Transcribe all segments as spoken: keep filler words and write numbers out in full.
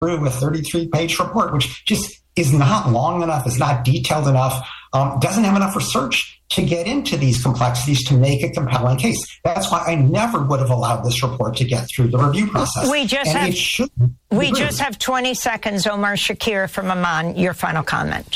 through a thirty-three page report, which just is not long enough, is not detailed enough, um, doesn't have enough research to get into these complexities to make a compelling case. That's why I never would have allowed this report to get through the review process. We just and have it should we just have twenty seconds. Omar Shakir from Amman, your final comment.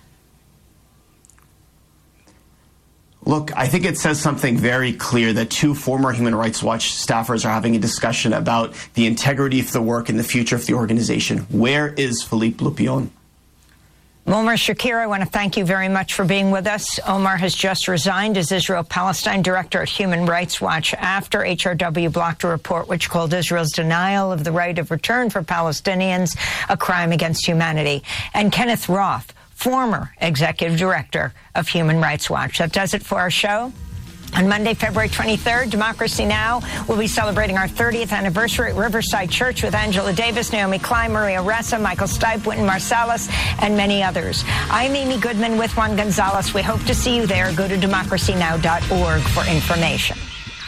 Look, I think it says something very clear that two former Human Rights Watch staffers are having a discussion about the integrity of the work and the future of the organization. Where is Philippe Lopion? Omar Shakir, I want to thank you very much for being with us. Omar has just resigned as Israel-Palestine director at Human Rights Watch after H R W blocked a report which called Israel's denial of the right of return for Palestinians a crime against humanity. And Kenneth Roth, former executive director of Human Rights Watch. That does it for our show. On Monday, February twenty-third, Democracy Now! Will be celebrating our thirtieth anniversary at Riverside Church with Angela Davis, Naomi Klein, Maria Ressa, Michael Stipe, Wynton Marsalis, and many others. I'm Amy Goodman with Juan Gonzalez. We hope to see you there. Go to democracy now dot org for information.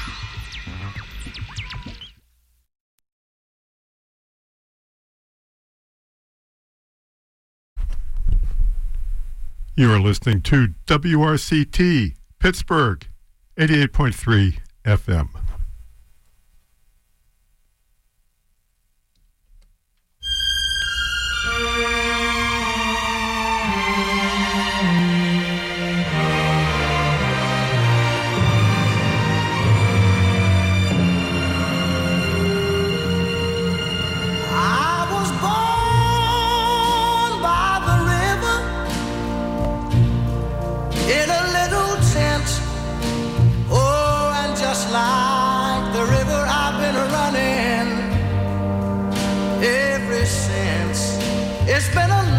You are listening to W R C T, Pittsburgh, eighty-eight point three F M. Like the river I've been running ever since. It's been a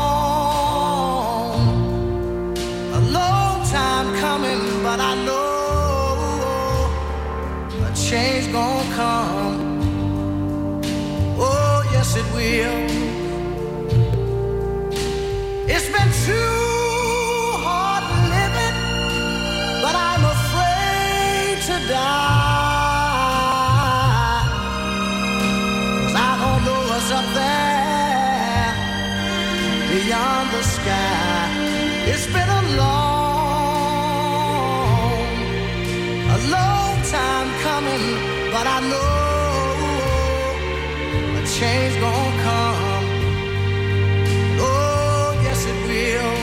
long, a long time coming, but I know a change gonna come. Oh, yes it will. It's been too hard living, but I'm afraid to die. Up there beyond the sky, it's been a long, a long time coming, but I know a change gonna come. Oh, yes it will.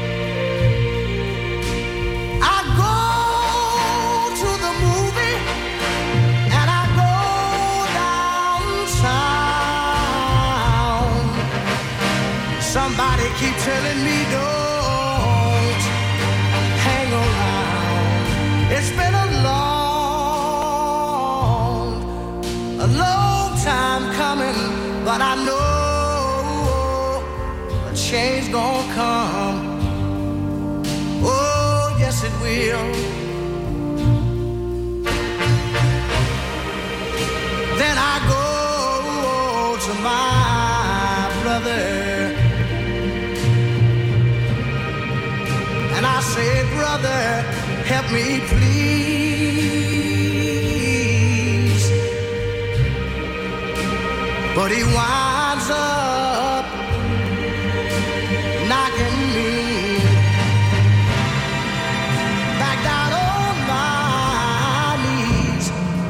I go to the movie and I go downtown. Somebody keep telling me don't hang around. It's been a long, a long time coming, but I know a change gonna come. Oh, yes it will. Then I go to my brother and I say, brother, help me please. But he winds up knocking me back down on my knees.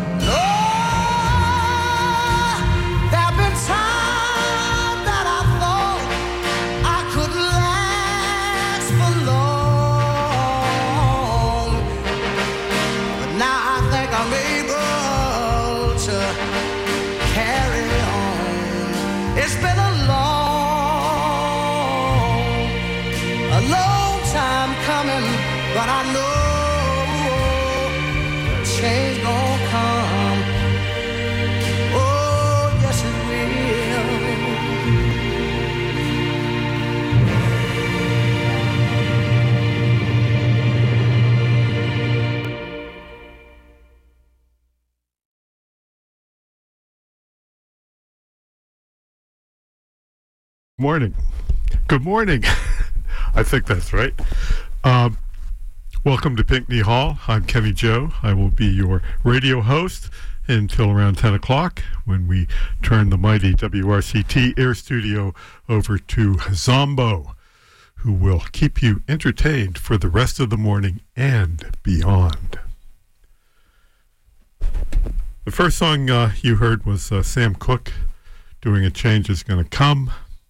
Lord, there have been times that I thought I couldn't last for long. Now I think I'm able to carry on. It's been a long, a long time coming, but I know change gonna come. Oh, yes it Morning. Good morning. I think that's right. Um, welcome to Pinckney Hall. I'm Kenny Joe. I will be your radio host until around ten o'clock when we turn the mighty W R C T Air Studio over to Zombo, who will keep you entertained for the rest of the morning and beyond. The first song uh, you heard was uh, Sam Cooke doing A Change Is Gonna Come.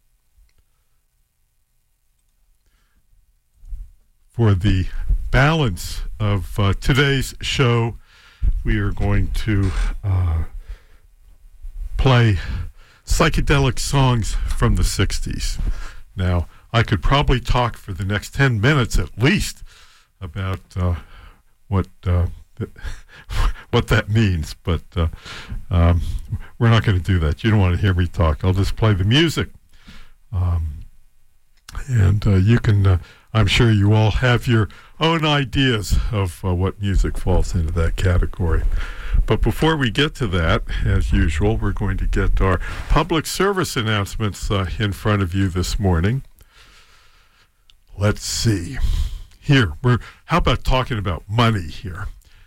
For the balance of uh, today's show, we are going to uh, play psychedelic songs from the sixties. Now, I could probably talk for the next ten minutes at least about uh, what uh, what that means, but uh, um, we're not going to do that. You don't want to hear me talk. I'll just play the music. Um, and uh, you can, uh, I'm sure you all have your own ideas of uh, what music falls into that category. But before we get to that, as usual, we're going to get our public service announcements uh, in front of you this morning. Let's see. Here, we're, how about talking about money here?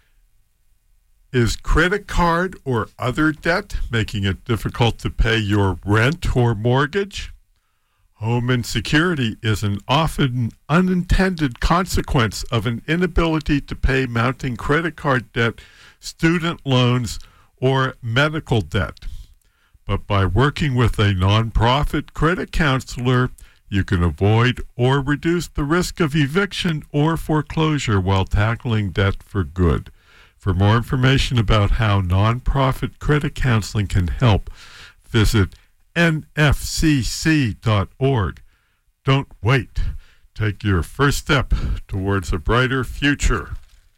Is credit card or other debt making it difficult to pay your rent or mortgage? Home insecurity is an often unintended consequence of an inability to pay mounting credit card debt, student loans, or medical debt. But by working with a nonprofit credit counselor, you can avoid or reduce the risk of eviction or foreclosure while tackling debt for good. For more information about how nonprofit credit counseling can help, visit N F C C dot org. Don't wait. Take your first step towards a brighter future.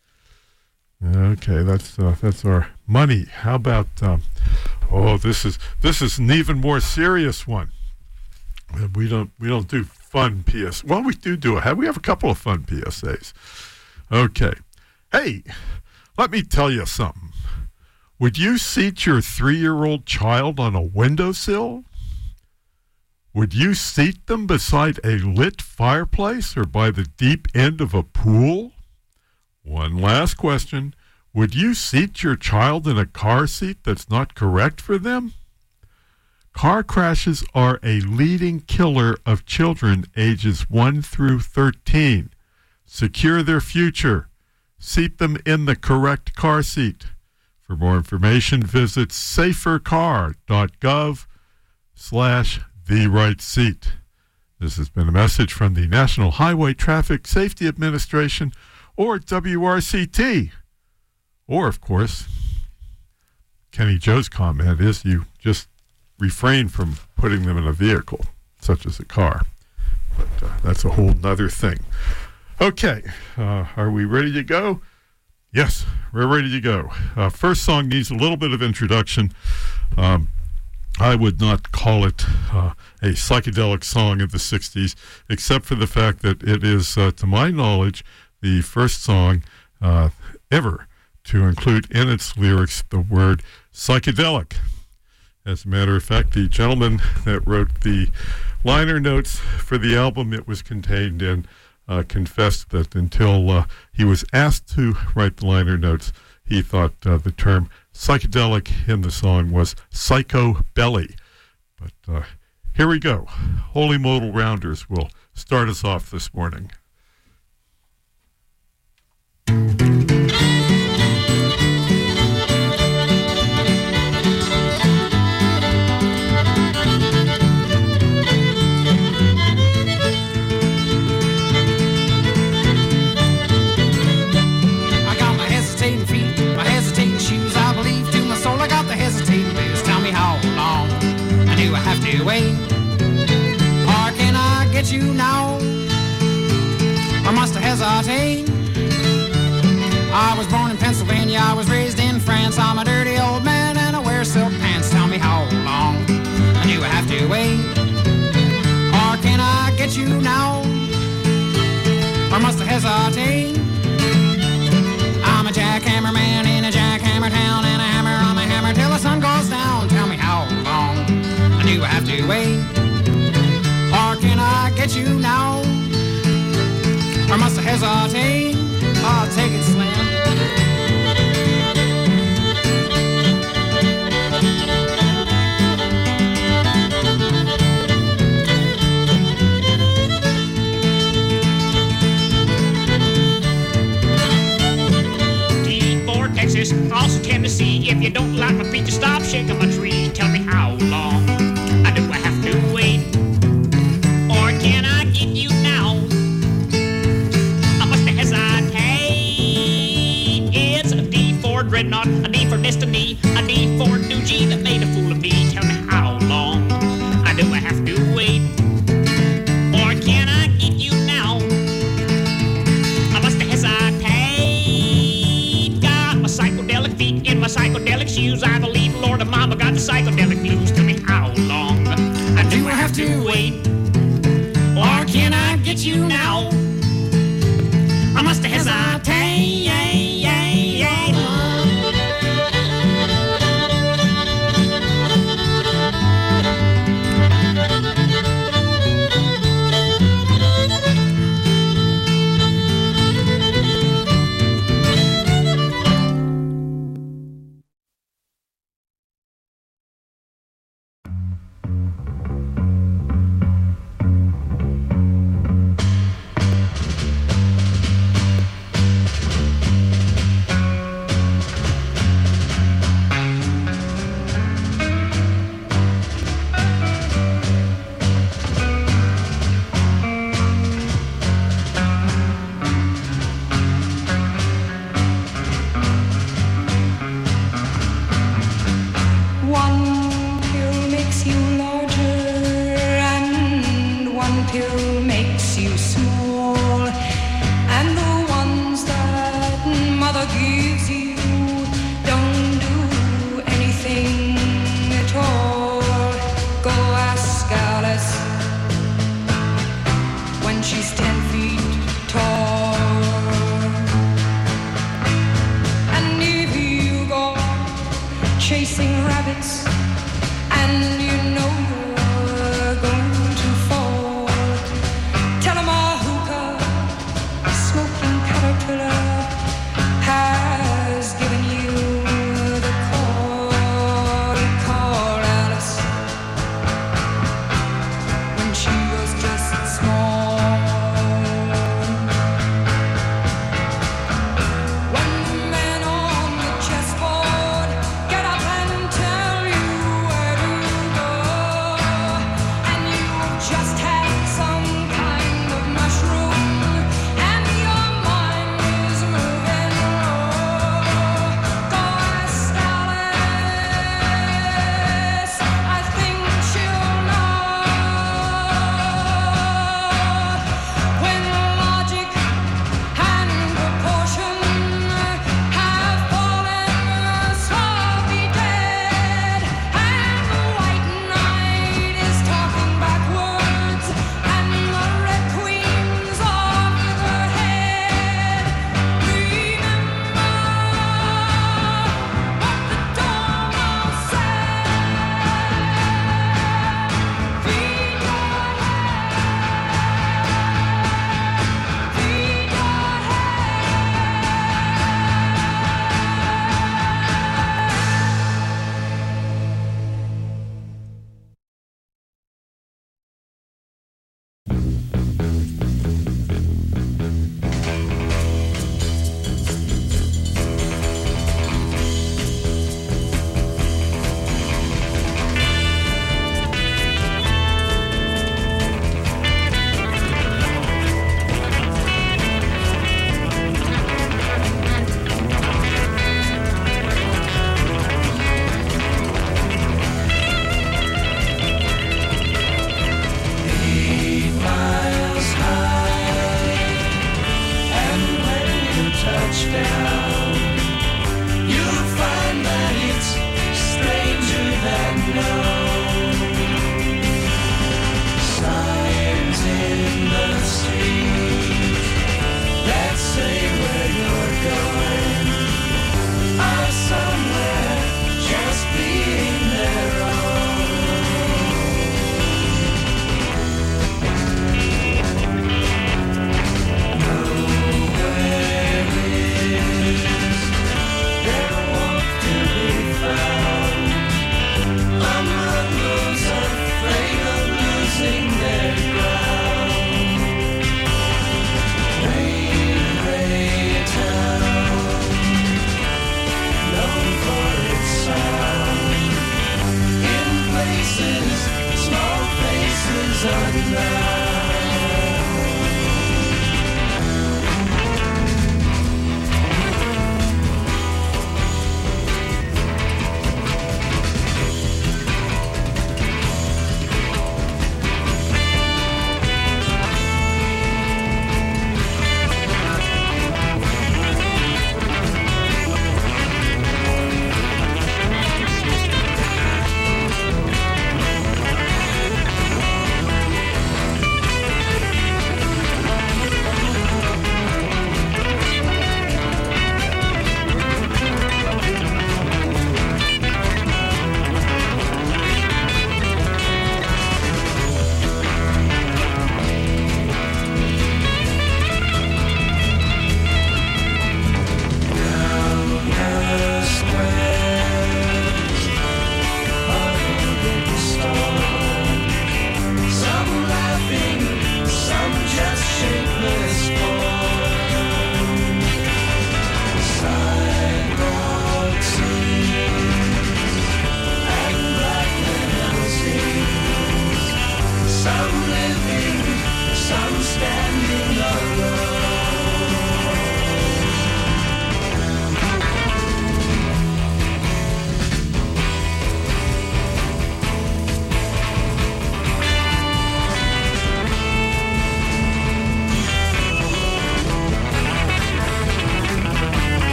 Okay, that's uh, that's our money. How about um, oh, this is this is an even more serious one. We don't we don't do fun P S. Well, we do do it. We have a couple of fun P S As. Okay, hey, let me tell you something. Would you seat your three-year-old child on a windowsill? Would you seat them beside a lit fireplace or by the deep end of a pool? One last question. Would you seat your child in a car seat that's not correct for them? Car crashes are a leading killer of children ages one through thirteen. Secure their future. Seat them in the correct car seat. For more information, visit safercar.gov slash the right seat. This has been a message from the National Highway Traffic Safety Administration, or W R C T. Or, of course, Kenny Joe's comment is you just refrain from putting them in a vehicle, such as a car. But uh, that's a whole nother thing. Okay, uh, are we ready to go? Yes, we're ready to go. Uh, first song needs a little bit of introduction. Um, I would not call it uh, a psychedelic song of the sixties, except for the fact that it is, uh, to my knowledge, the first song uh, ever to include in its lyrics the word psychedelic. As a matter of fact, the gentleman that wrote the liner notes for the album it was contained in uh, confessed that until uh, he was asked to write the liner notes, he thought uh, the term psychedelic in the song was psycho-belly. But uh, here we go. Holy Modal Rounders will start us off this morning. Wait, or can I get you now? Or must I hesitate? I was born in Pennsylvania, I was raised in France. I'm a dirty old man and I wear silk pants. Tell me how long I do I have to wait? Or can I get you now? Or must I hesitate? I'm a jackhammer man in a jackhammer town, and I hammer on my hammer till the sun goes down. Tell me how long do I have to wait? Or can I get you now? Or must I hesitate? I'll take it, Slim. me to stop shaking my tree. Tell me how long I do I have to wait? Or can I get you now? I must hesitate. It's a D for Dreadnought, a D for Destiny, a D for Doogie that made a fool of me. Tell me how long I do I have to wait? Or can I get you now? I must hesitate. Got my psychedelic feet in my psychedelic shoes. I believe Lord and Mama got the psychedelic blues. Tell me how long I do I have to wait? Or can I get you now? I must hesitate.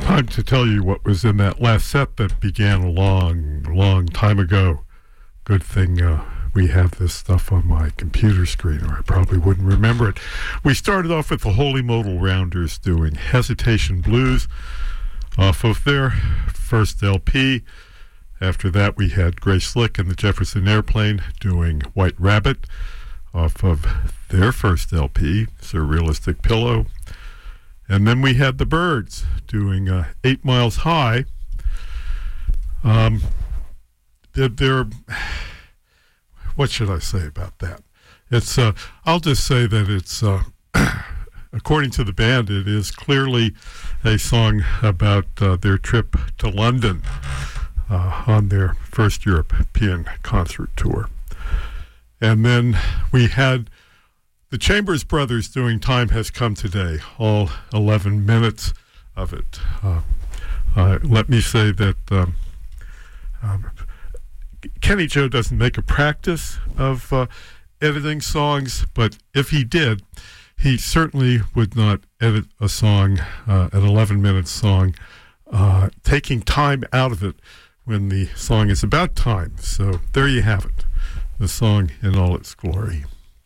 time to tell you what was in that last set that began a long, long time ago. Good thing uh, we have this stuff on my computer screen, or I probably wouldn't remember it. We started off with the Holy Modal Rounders doing Hesitation Blues off of their first L P. After that, we had Grace Slick and the Jefferson Airplane doing White Rabbit off of their first L P, Surrealistic Pillow. And then we had the Byrds doing uh, Eight Miles High. Um, they're, they're, what should I say about that? It's. Uh, I'll just say that it's, uh, according to the band, it is clearly a song about uh, their trip to London uh, on their first European concert tour. And then we had the Chambers Brothers doing Time Has Come Today, all eleven minutes of it. Uh, uh, let me say that um, um, Kenny Joe doesn't make a practice of uh, editing songs, but if he did, he certainly would not edit a song, uh, an eleven-minute song, uh, taking time out of it when the song is about time. So there you have it, the song in all its glory.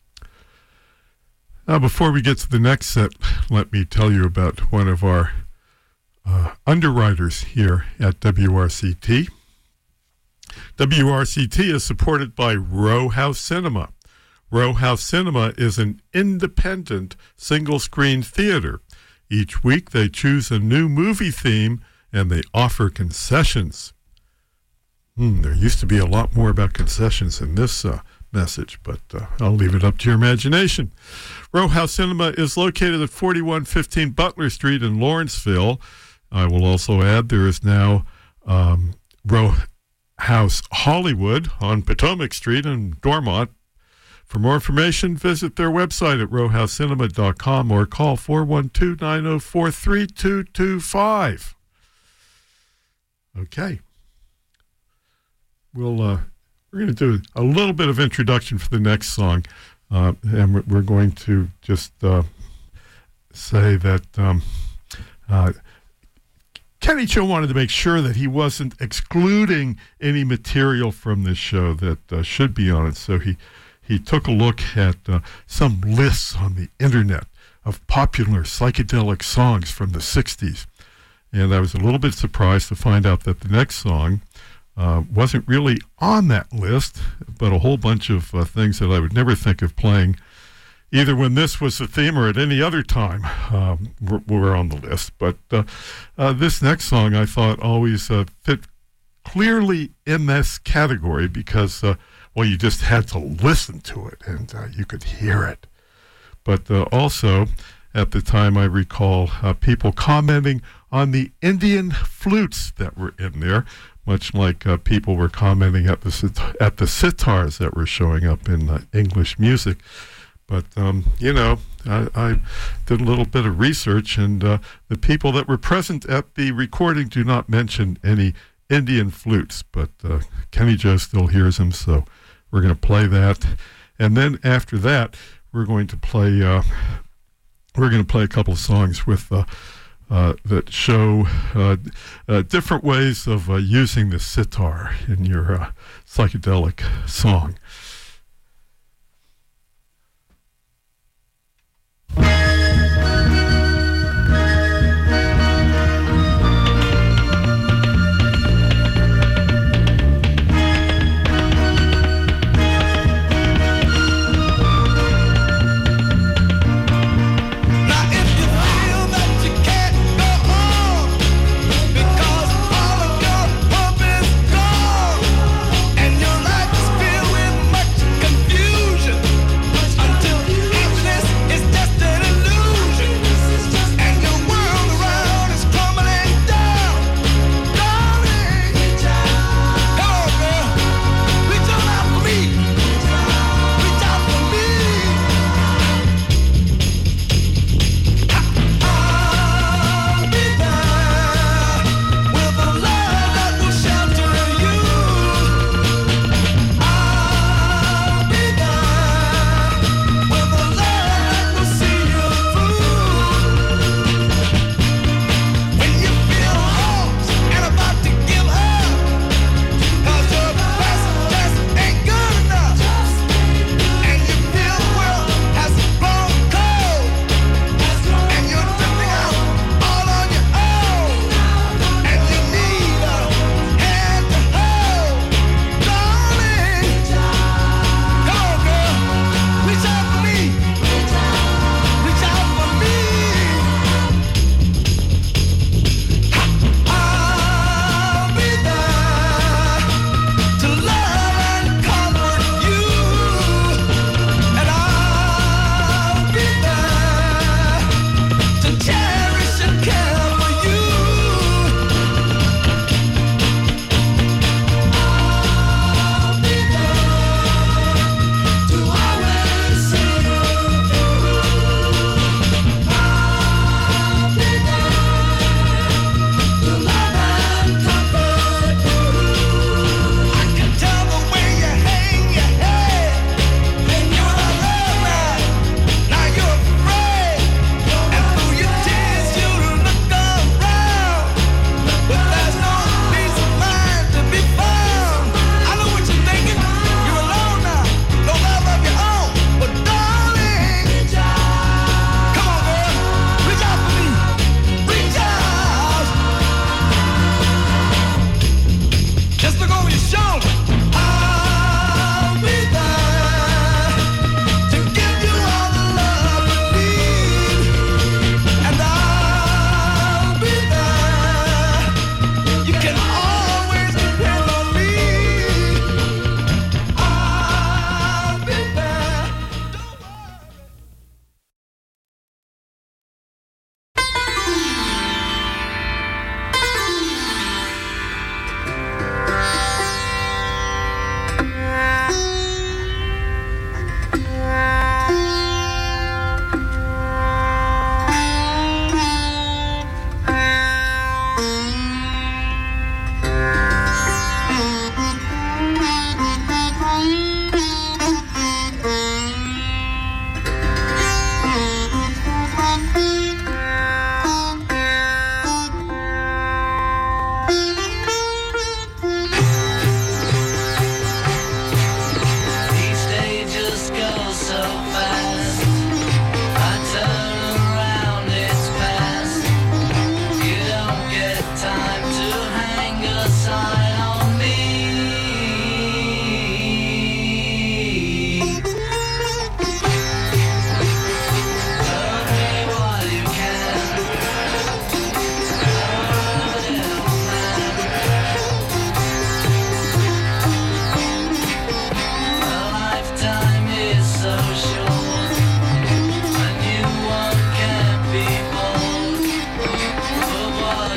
Now, before we get to the next set, let me tell you about one of our uh, underwriters here at W R C T. W R C T is supported by Row House Cinema. Row House Cinema is an independent single-screen theater. Each week they choose a new movie theme and they offer concessions. Hmm, there used to be a lot more about concessions in this uh, message, but uh, I'll leave it up to your imagination. Row House Cinema is located at forty-one fifteen Butler Street in Lawrenceville. I will also add there is now um, Row House Hollywood on Potomac Street in Dormont. For more information, visit their website at row house cinema dot com or call four one two, nine oh four, three two two five. Okay. We'll, uh, we're going to do a little bit of introduction for the next song. Uh, and we're going to just uh, say that um, uh, Kenny Joe wanted to make sure that he wasn't excluding any material from this show that uh, should be on it. So he, he took a look at uh, some lists on the internet of popular psychedelic songs from the sixties. And I was a little bit surprised to find out that the next song Uh, wasn't really on that list, but a whole bunch of uh, things that I would never think of playing, either when this was the theme or at any other time, um, were, were on the list. But uh, uh, this next song I thought always uh, fit clearly in this category because, uh, well, you just had to listen to it and uh, you could hear it. But uh, also, at the time, I recall uh, people commenting on the Indian flutes that were in there, much like uh, people were commenting at the sit- at the sitars that were showing up in uh, English music. But, um, you know, I, I did a little bit of research, and uh, the people that were present at the recording do not mention any Indian flutes. But uh, Kenny Joe still hears them, so we're going to play that. And then after that, we're going to play, uh, we're going to play a couple of songs with... Uh, Uh, that show uh, uh, different ways of uh, using the sitar in your uh, psychedelic song. Because all of your hope is gone, and your life is filled with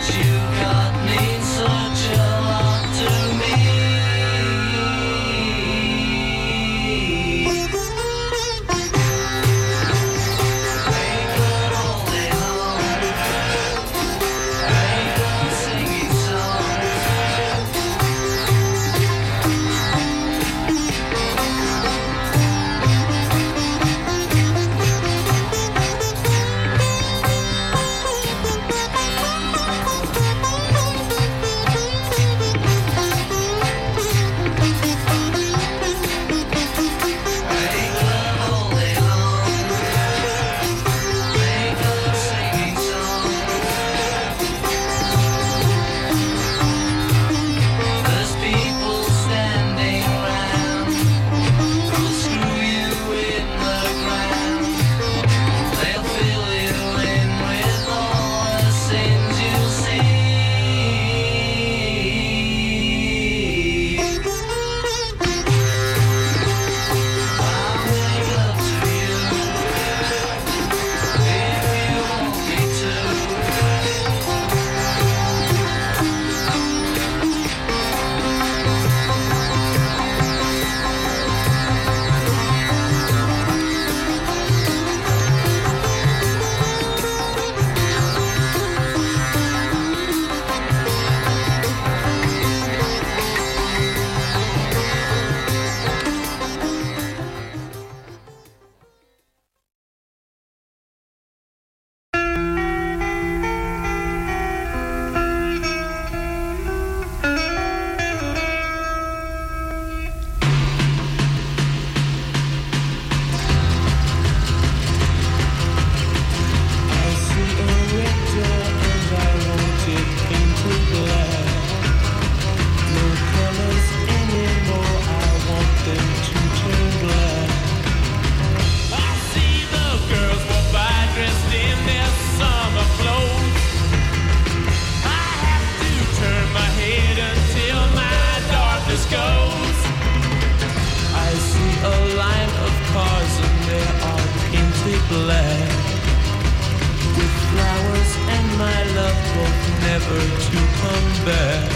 never to come back.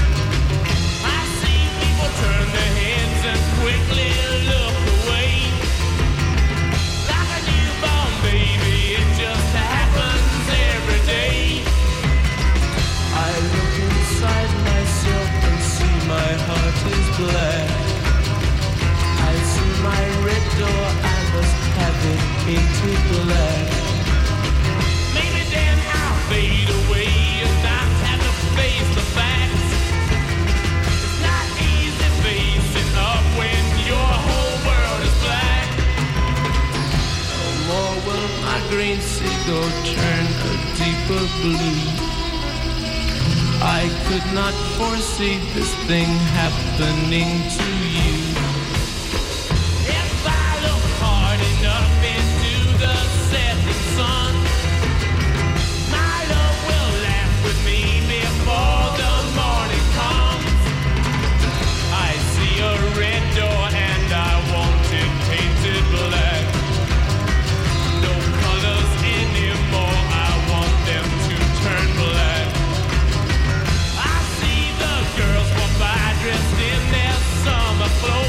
I see people turn their heads and quickly look away. Like a newborn baby, it just happens every day. I look inside myself and see my heart is black. I see my red door, I must have it painted black. Maybe then I'll fade away and not have to face the facts. It's not easy facing up when your whole world is black. No more will my green seagull turn a deeper blue. I could not foresee this thing happening to you. If I look hard enough into the setting sun, my love will laugh with me before the morning comes. I see a red door and I want it painted black. No colors anymore, I want them to turn black. I see the girls walk by dressed in their summer clothes.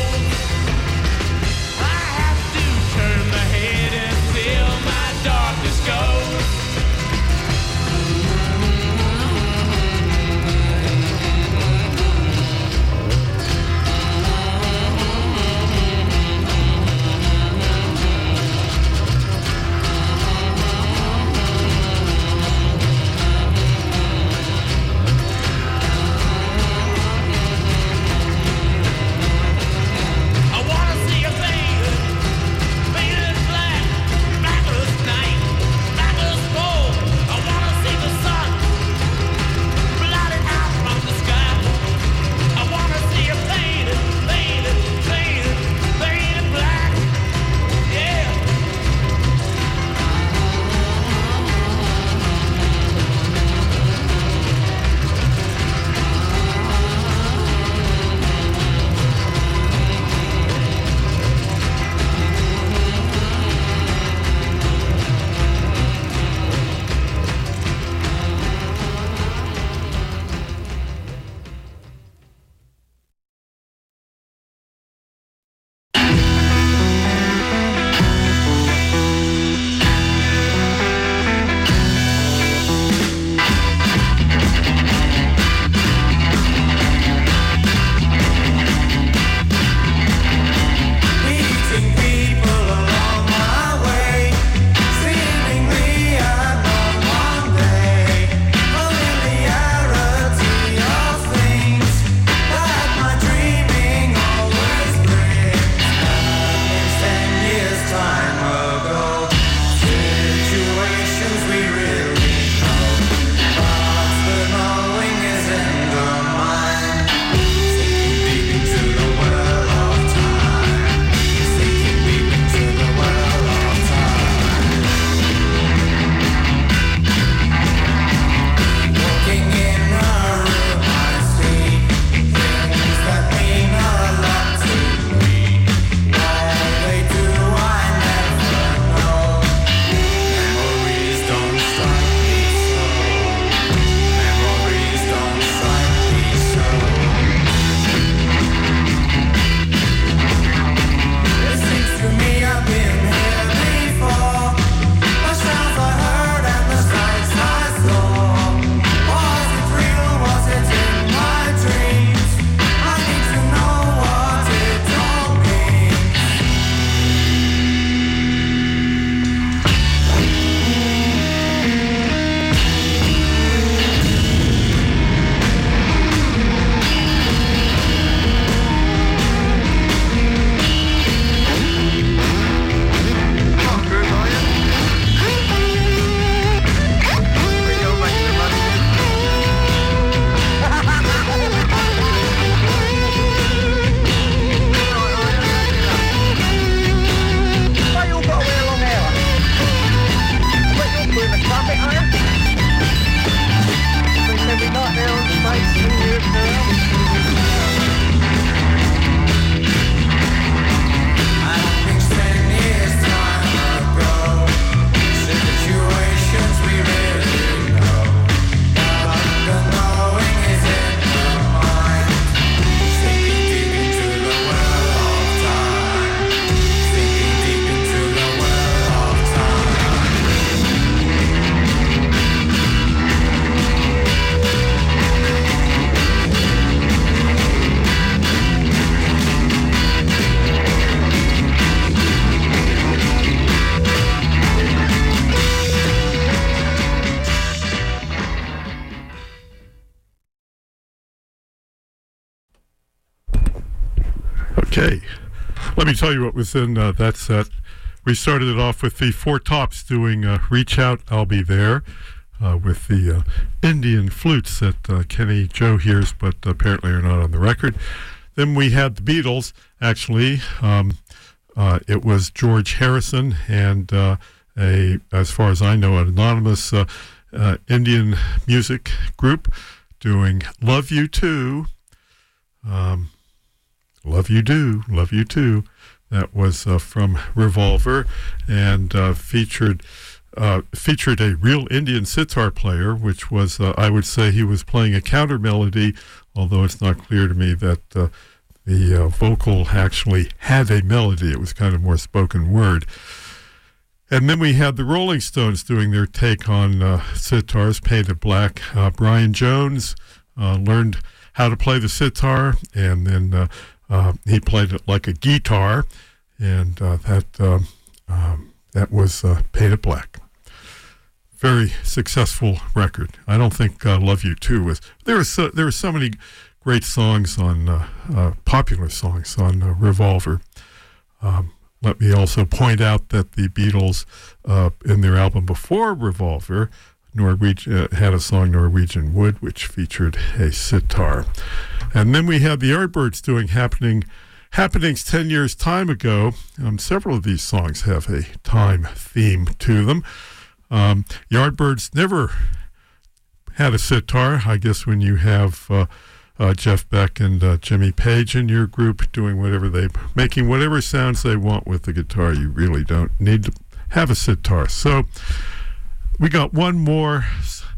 Okay. Let me tell you what was in uh, that set. We started it off with the Four Tops doing uh, Reach Out, I'll Be There, uh, with the uh, Indian flutes that uh, Kenny Joe hears, but apparently are not on the record. Then we had the Beatles, actually. Um, uh, it was George Harrison and uh, a, as far as I know, an anonymous uh, uh, Indian music group doing Love You Too. Um, Love You Do, Love You Too. That was uh, from Revolver, and uh, featured uh, featured a real Indian sitar player, which was, uh, I would say he was playing a counter melody, although it's not clear to me that uh, the uh, vocal actually had a melody. It was kind of more spoken word. And then we had the Rolling Stones doing their take on uh, sitars, Painted Black. Uh, Brian Jones uh, learned how to play the sitar, and then uh, uh, he played it like a guitar, and uh, that um, um, that was uh, Painted Black. Very successful record. I don't think uh, Love You Too was. There were so, there were so many great songs on uh, uh, popular songs on uh, Revolver. Um, let me also point out that the Beatles, uh, in their album before Revolver, Norwegian, uh, had a song, Norwegian Wood, which featured a sitar. And then we had the Yardbirds doing happening, Happenings ten years time ago. Um, several of these songs have a time theme to them. Um, Yardbirds never had a sitar. I guess when you have uh, uh, Jeff Beck and uh, Jimmy Page in your group doing whatever they, making whatever sounds they want with the guitar, you really don't need to have a sitar. So we got one more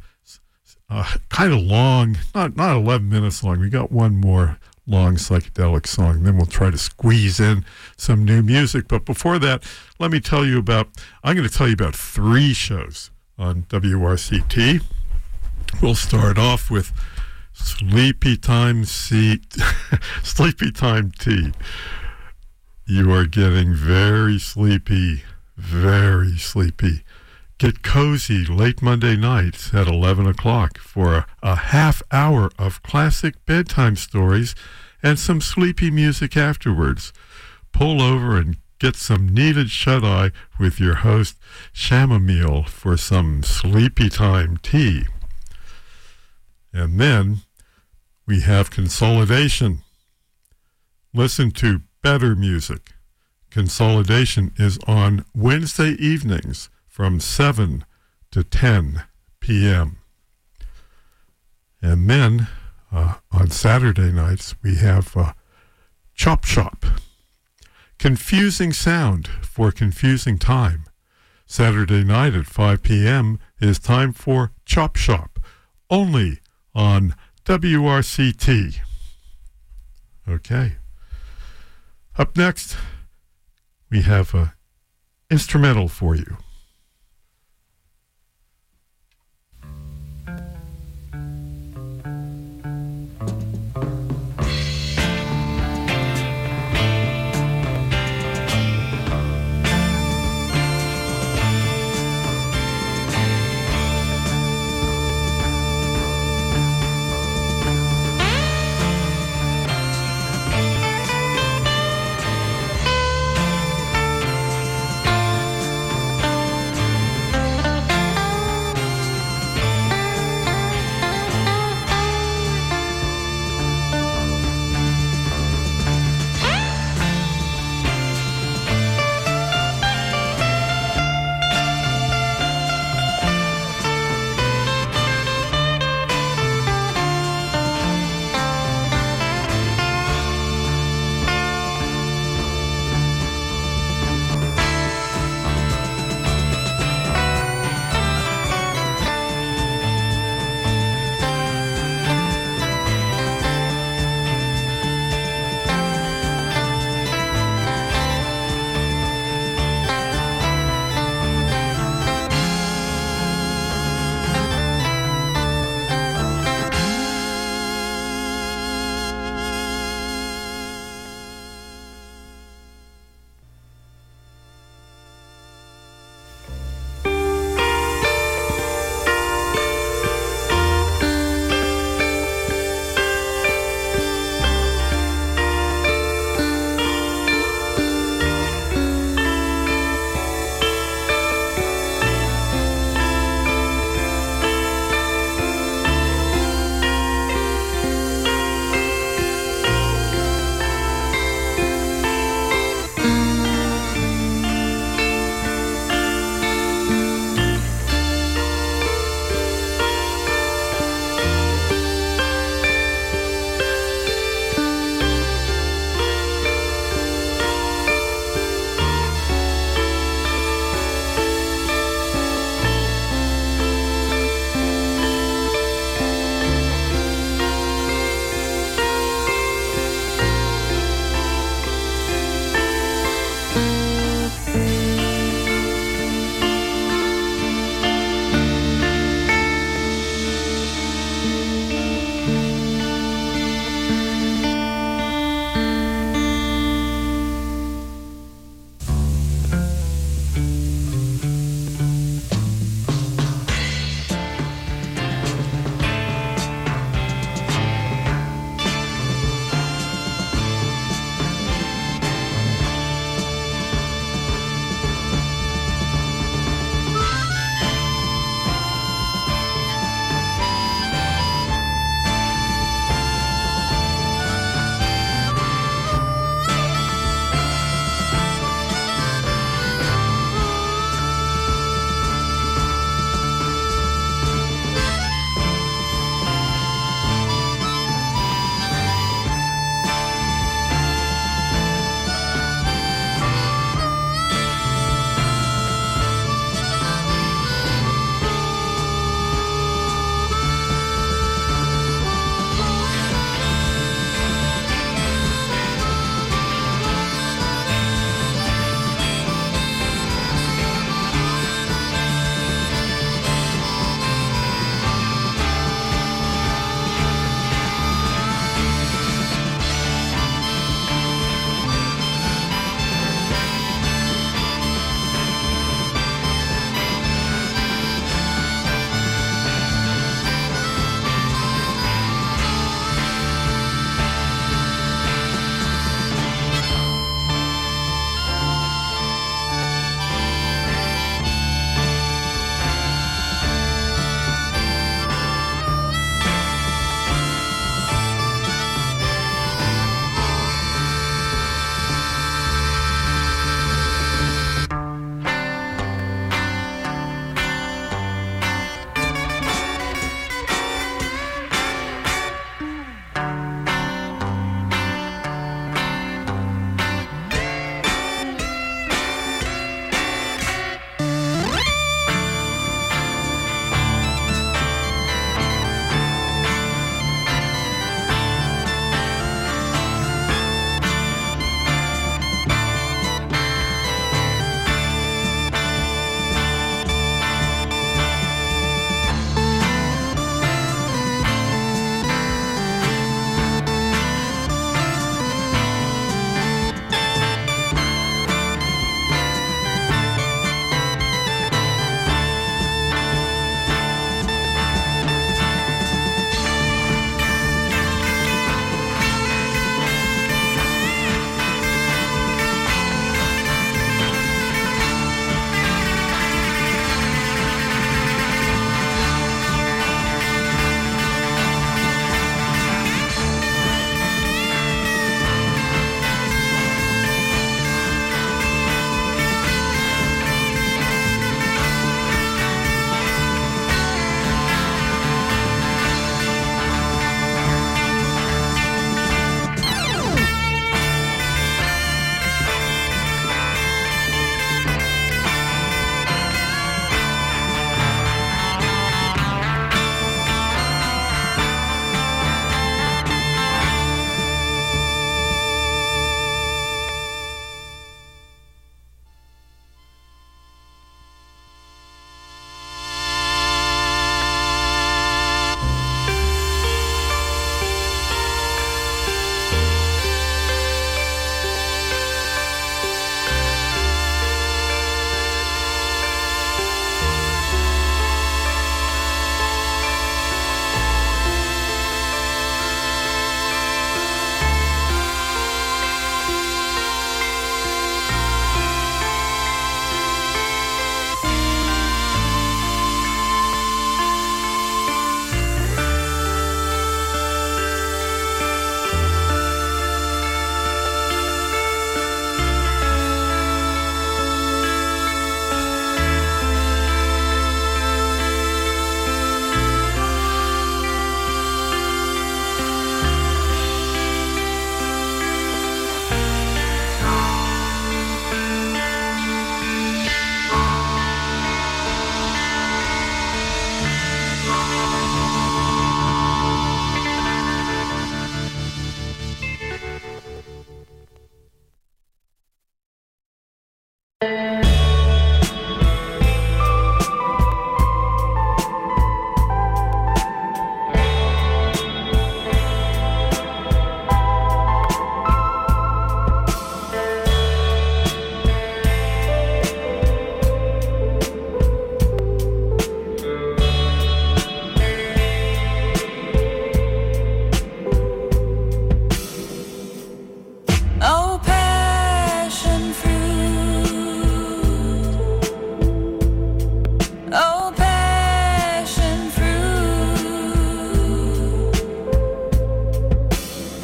uh, kind of long, not not eleven minutes long. We got one more long psychedelic song. Then we'll try to squeeze in some new music. But before that, let me tell you about, I'm going to tell you about three shows on W R C T. We'll start off with Sleepy Time C, Sleepy Time Tea. You are getting very sleepy, very sleepy. Get cozy late Monday nights at eleven o'clock for a, a half hour of classic bedtime stories and some sleepy music afterwards. Pull over and get some needed shut-eye with your host, Chamomile, for some sleepy time tea. And then we have Consolidation. Listen to better music. Consolidation is on Wednesday evenings from seven to ten p.m. And then uh, on Saturday nights, we have uh, Chop Shop. Confusing sound for confusing time. Saturday night at five p.m. is time for Chop Shop, only on W R C T. Okay. Up next, we have an instrumental for you. Thank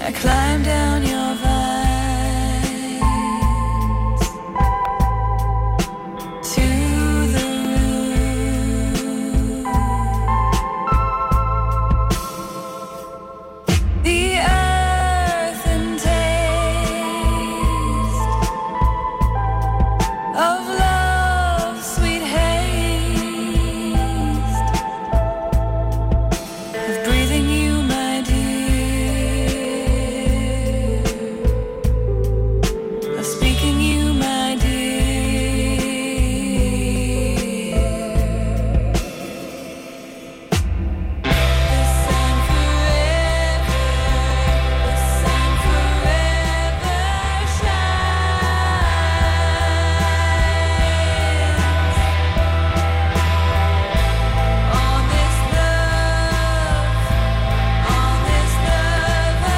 I climb down your vines to the root. The earth and taste of love's sweet haste of breathing you, my dear, of speaking you, my dear. The sun forever, the sun forever shines on this love, on this love of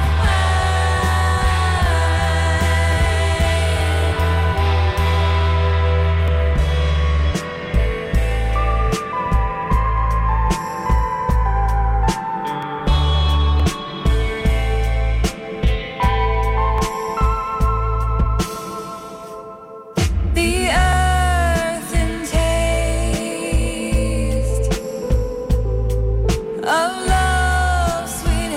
the earth and taste of love's sweet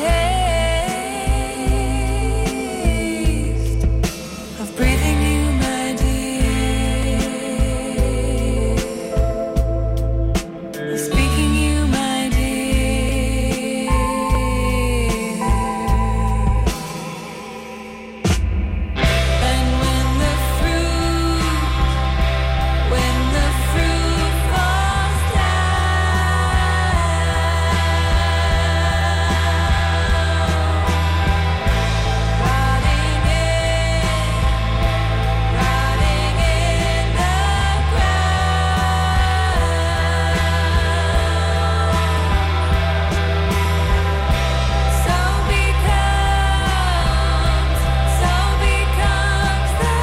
haste of breathing you, my dear, of speaking you, my dear. And when the fruit, when the fruit falls down, rotting in, rotting in the ground, so becomes, so becomes the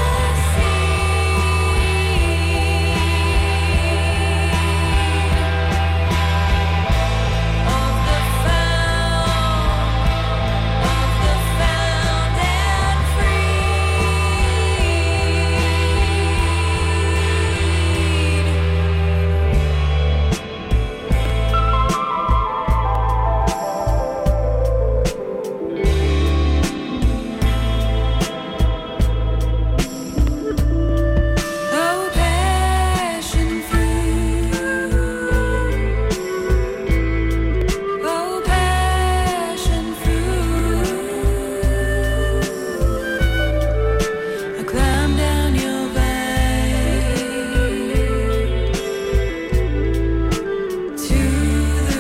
seed of the found, of the found and oh, passion fruit, oh, passion fruit, I climb down your vine to the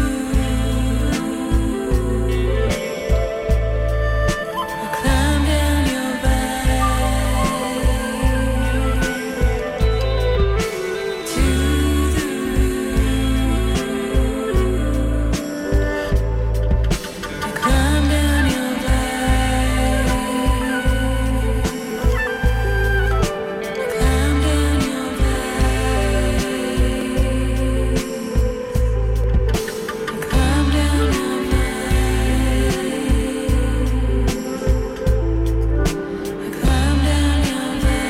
root. I climb down your vine to the root. I climb down your vine. I climb down your vine. I climb down your vine. I climb down your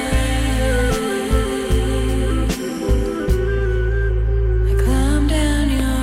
vine. I climb down your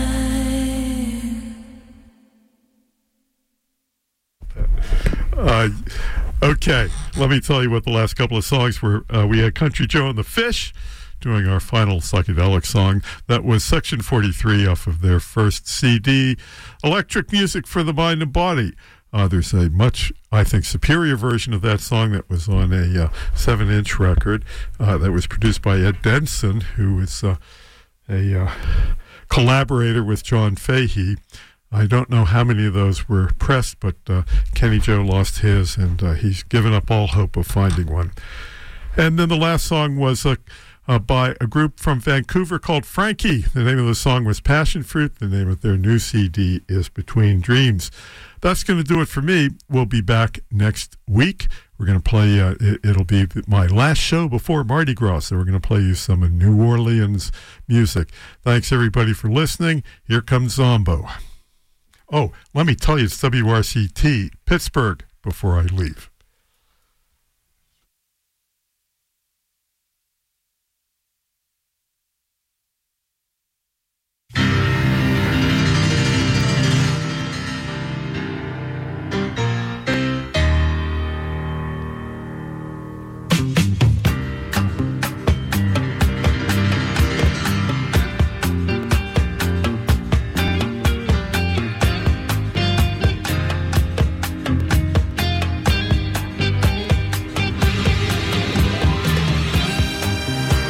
vine. Uh, okay, let me tell you what the last couple of songs were. Uh, we had Country Joe and the Fish doing our final psychedelic song. That was Section forty-three off of their first C D, Electric Music for the Mind and Body. Uh, there's a much, I think, superior version of that song that was on a uh, seven-inch record uh, that was produced by Ed Denson, who is uh, a uh, collaborator with John Fahey. I don't know how many of those were pressed, but uh, Kenny Joe lost his, and uh, he's given up all hope of finding one. And then the last song was uh, uh, by a group from Vancouver called Frankie. The name of the song was Passion Fruit. The name of their new C D is Between Dreams. That's going to do it for me. We'll be back next week. We're going to play, uh, it, it'll be my last show before Mardi Gras, so we're going to play you some New Orleans music. Thanks, everybody, for listening. Here comes Zombo. Oh, let me tell you, it's W R C T Pittsburgh before I leave.